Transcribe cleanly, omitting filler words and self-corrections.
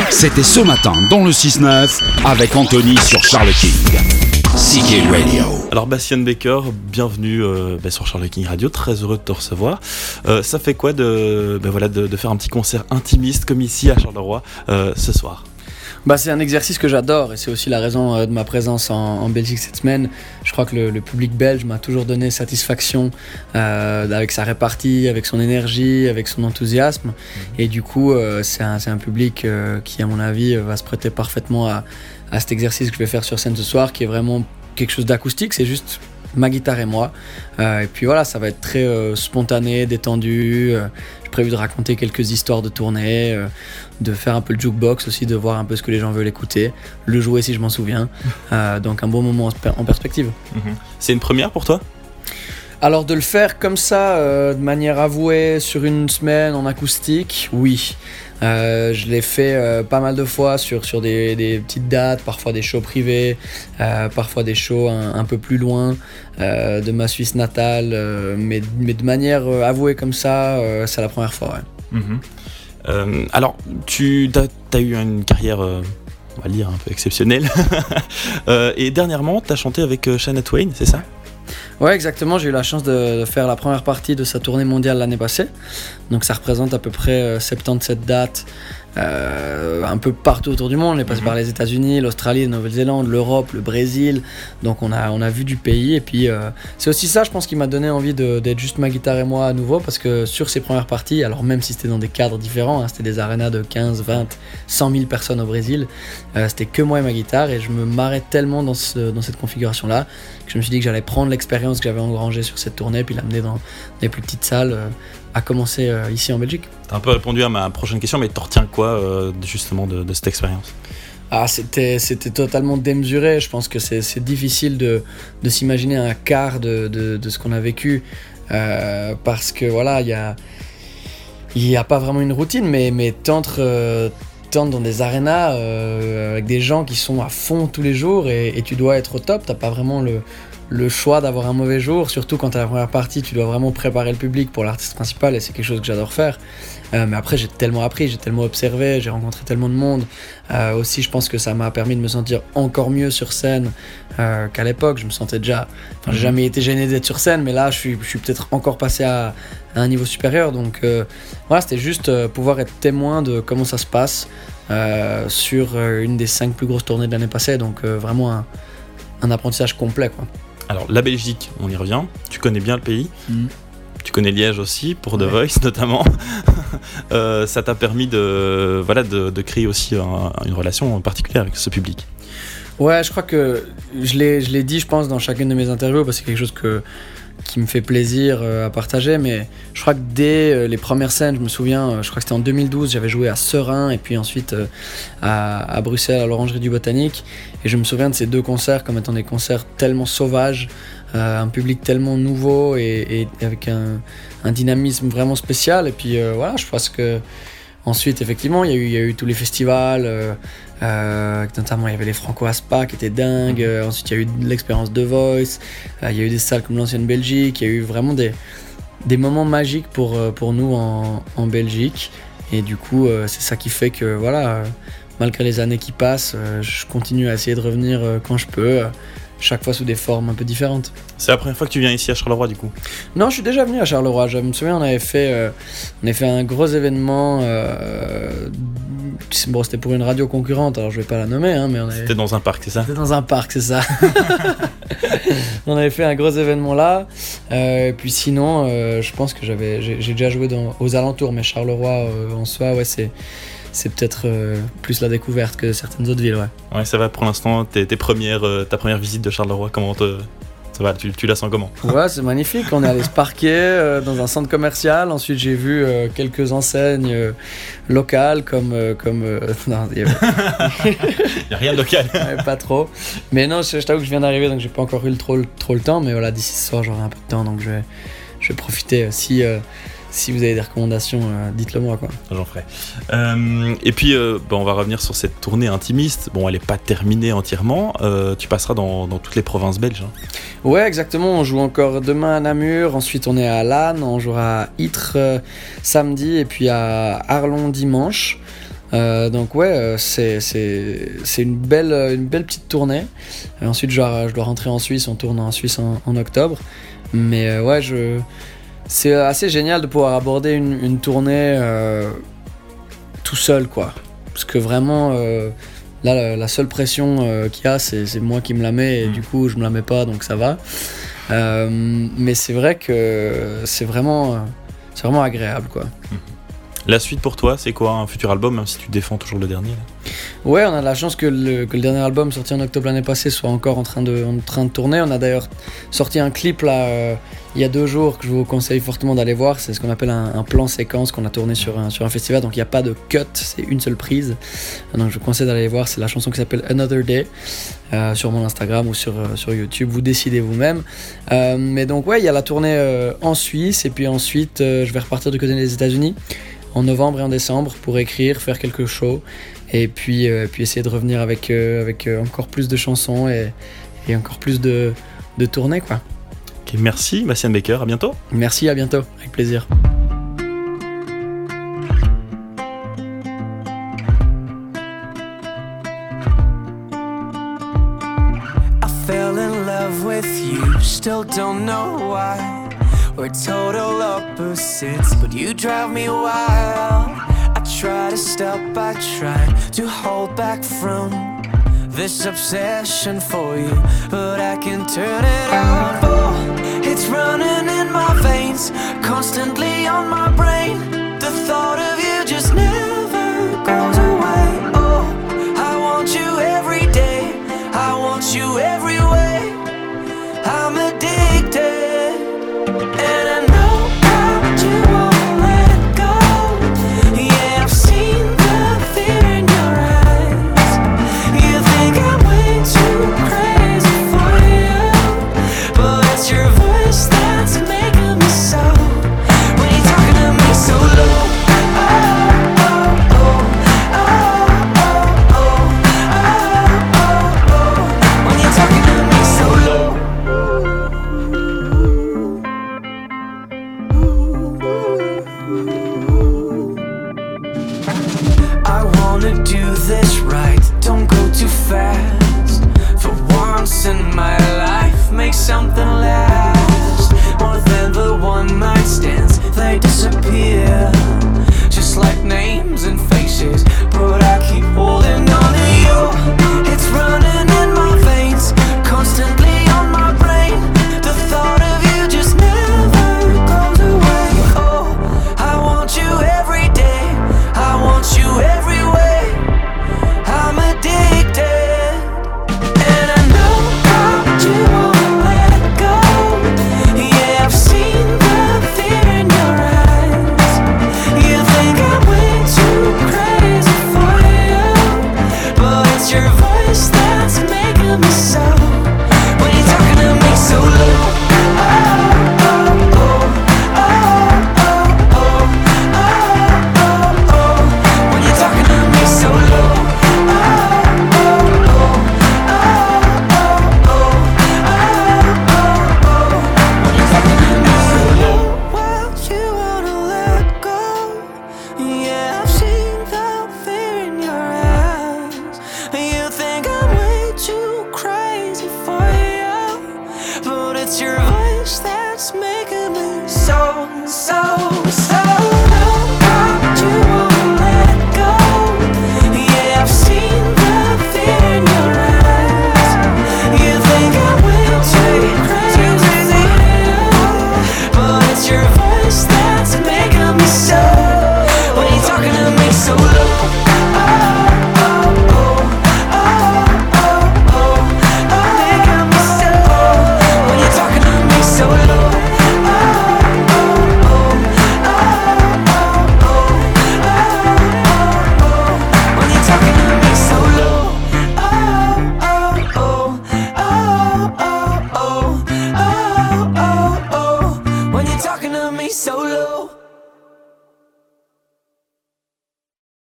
C'était ce matin dans le 6-9 avec Anthony sur Charles King. CK Radio. Alors Bastien Baker, bienvenue sur Charles King Radio, très heureux de te recevoir. Ça fait quoi de faire un petit concert intimiste comme ici à Charleroi ce soir? C'est un exercice que j'adore et c'est aussi la raison de ma présence en Belgique cette semaine. Je crois que le public belge m'a toujours donné satisfaction avec sa répartie, avec son énergie, avec son enthousiasme. Et du coup, c'est un public qui, à mon avis, va se prêter parfaitement à cet exercice que je vais faire sur scène ce soir, qui est vraiment quelque chose d'acoustique. C'est juste ma guitare et moi. Et puis voilà, ça va être très spontané, détendu. J'ai prévu de raconter quelques histoires de tournée, de faire un peu le jukebox aussi, de voir un peu ce que les gens veulent écouter, le jouer si je m'en souviens. Donc un bon moment en perspective. C'est une première pour toi ? Alors de le faire comme ça, de manière avouée, sur une semaine en acoustique, oui. Je l'ai fait pas mal de fois sur des petites dates, parfois des shows privés, parfois des shows un peu plus loin de ma Suisse natale, mais de manière avouée comme ça, c'est la première fois. Ouais. Alors, tu as eu une carrière, on va dire, un peu exceptionnelle, et dernièrement, tu as chanté avec Shania Twain, c'est ça ? Ouais, exactement, j'ai eu la chance de faire la première partie de sa tournée mondiale l'année passée. Donc ça représente à peu près 77 dates, un peu partout autour du monde. On est passé par les États-Unis, l'Australie, la Nouvelle-Zélande, l'Europe, le Brésil. Donc on a vu du pays. Et puis c'est aussi ça, je pense, qui m'a donné envie d'être juste ma guitare et moi à nouveau. Parce que sur ces premières parties, alors même si c'était dans des cadres différents, c'était des arénas de 15, 20, 100 000 personnes au Brésil, c'était que moi et ma guitare. Et je me marrais tellement dans cette configuration-là que je me suis dit que j'allais prendre l'expérience que j'avais engrangée sur cette tournée puis l'amener dans des plus petites salles, à commencer ici en Belgique. T'as un peu répondu à ma prochaine question, mais t'en retiens quoi justement de cette expérience ? C'était totalement démesuré. Je pense que c'est difficile de s'imaginer un quart de ce qu'on a vécu, parce que voilà, il y a pas vraiment une routine, mais t'entres dans des arénas avec des gens qui sont à fond tous les jours et tu dois être au top. T'as pas vraiment le choix d'avoir un mauvais jour, surtout quand t'as la première partie, tu dois vraiment préparer le public pour l'artiste principal et c'est quelque chose que j'adore faire. Mais après, j'ai tellement appris, j'ai tellement observé, j'ai rencontré tellement de monde. Aussi, je pense que ça m'a permis de me sentir encore mieux sur scène qu'à l'époque. Je me sentais déjà... j'ai jamais été gêné d'être sur scène, mais là, je suis peut-être encore passé à un niveau supérieur. Donc voilà, c'était juste pouvoir être témoin de comment ça se passe sur une des 5 plus grosses tournées de l'année passée. Donc vraiment un apprentissage complet, quoi. Alors, la Belgique, on y revient. Tu connais bien le pays. Tu connais Liège aussi, pour The Voice notamment. Ça t'a permis de créer aussi une relation particulière avec ce public. Ouais, je crois que je l'ai dit, je pense, dans chacune de mes interviews, parce que c'est quelque chose qui me fait plaisir à partager, mais je crois que dès les premières scènes, je me souviens, je crois que c'était en 2012, j'avais joué à Serein et puis ensuite à Bruxelles, à l'Orangerie du Botanique, et je me souviens de ces 2 concerts comme étant des concerts tellement sauvages, un public tellement nouveau et avec un dynamisme vraiment spécial. Et puis voilà, je pense que ensuite, effectivement, il y a eu tous les festivals, notamment il y avait les Franco Aspa qui étaient dingues. Ensuite, il y a eu l'expérience The Voice. Il y a eu des salles comme l'Ancienne Belgique. Il y a eu vraiment des moments magiques pour nous en Belgique. Et du coup, c'est ça qui fait que, voilà, malgré les années qui passent, je continue à essayer de revenir quand je peux. Chaque fois sous des formes un peu différentes. C'est la première fois que tu viens ici à Charleroi, du coup ? Non, je suis déjà venu à Charleroi. Je me souviens, on avait fait un gros événement. C'était pour une radio concurrente, alors je vais pas la nommer, mais C'était dans un parc, c'est ça ? C'était dans un parc, c'est ça. On avait fait un gros événement là. Et puis sinon, je pense que j'ai déjà joué aux alentours, mais Charleroi en soi, ouais, c'est peut-être plus la découverte que certaines autres villes, ouais. Ouais, ça va pour l'instant, ta première visite de Charleroi, ça va, tu la sens comment ? Ouais, c'est magnifique, on est allé se parquer dans un centre commercial, ensuite j'ai vu quelques enseignes locales comme non, il y a rien de local. Ouais, pas trop, mais non, je t'avoue que je viens d'arriver, donc j'ai pas encore eu trop le temps, mais voilà, d'ici ce soir j'aurai un peu de temps, donc je vais profiter. Si vous avez des recommandations, dites-le moi, quoi. J'en ferai. Et puis, on va revenir sur cette tournée intimiste. Bon, elle n'est pas terminée entièrement. Tu passeras dans toutes les provinces belges. Hein. Ouais, exactement. On joue encore demain à Namur. Ensuite, on est à Lannes. On jouera à Ytre samedi et puis à Arlon dimanche. Donc ouais, c'est une belle petite tournée. Ensuite, je dois rentrer en Suisse. On tourne en Suisse en octobre. Mais ouais, c'est assez génial de pouvoir aborder une tournée tout seul, quoi. Parce que vraiment, là, la seule pression qu'il y a, c'est moi qui me la mets. Et du coup, je me la mets pas, donc ça va. Mais c'est vrai que c'est vraiment agréable, quoi. La suite pour toi, c'est quoi un futur album, même si tu défends toujours le dernier là? Ouais, on a de la chance que le dernier album sorti en octobre l'année passée soit encore en train de tourner. On a d'ailleurs sorti un clip là il y a 2 jours que je vous conseille fortement d'aller voir. C'est ce qu'on appelle un plan séquence qu'on a tourné sur un festival. Donc il n'y a pas de cut, c'est une seule prise. Donc je vous conseille d'aller voir. C'est la chanson qui s'appelle Another Day sur mon Instagram ou sur YouTube. Vous décidez vous-même. Mais donc ouais, il y a la tournée en Suisse et puis ensuite je vais repartir du côté des États-Unis en novembre et en décembre pour écrire, faire quelques shows et puis essayer de revenir avec encore plus de chansons et encore plus de tournées, quoi. Okay, merci Bastien Baker, à bientôt. Merci, à bientôt, avec plaisir. I fell in love with you, still don't know why. We're total opposites, but you drive me wild. I try to stop, I try to hold back from this obsession for you, but I can turn it on. Oh, it's running in my veins, constantly on my brain. The thought of you just never goes away. Oh, I want you every day, I want you every way. I'm addicted. Something last, more than the one night stands, they disappear.